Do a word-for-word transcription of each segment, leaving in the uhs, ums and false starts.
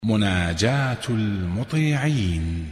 مناجاة المطيعين.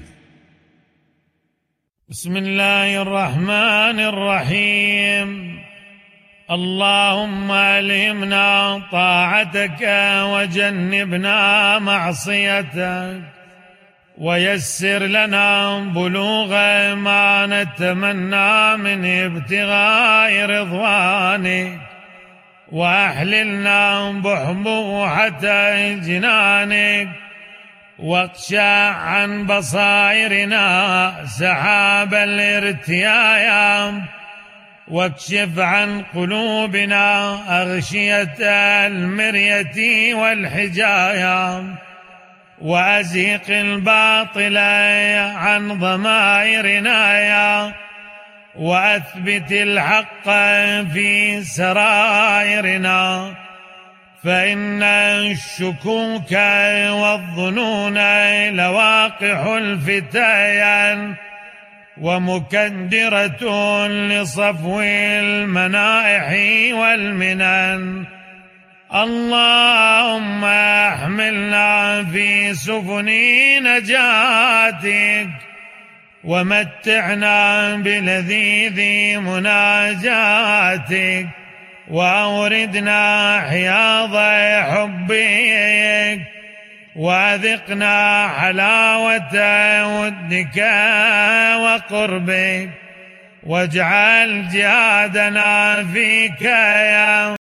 بسم الله الرحمن الرحيم. اللهم ألهمنا طاعتك وجنبنا معصيتك، ويسر لنا بلوغ ما نتمنى من ابتغاء رضوانك، وأحللنا بحبوحة جنانك، واقشع عن بصائرنا سحاب الارتيايا، واكشف عن قلوبنا أغشية المرية والحجايا، وأزهق الباطل عن ضمائرنا يا، وأثبت الحق في سرائرنا، فإن الشكوك والظنون لواقح الفتيان، ومكدرة لصفو المنائح والمنن. اللهم احملنا في سفن نجاتك، ومتعنا بلذيذ مناجاتك، وأوردنا حياض حبك، وأذقنا حلاوة ودك وقربك، واجعل جهادنا فيك يا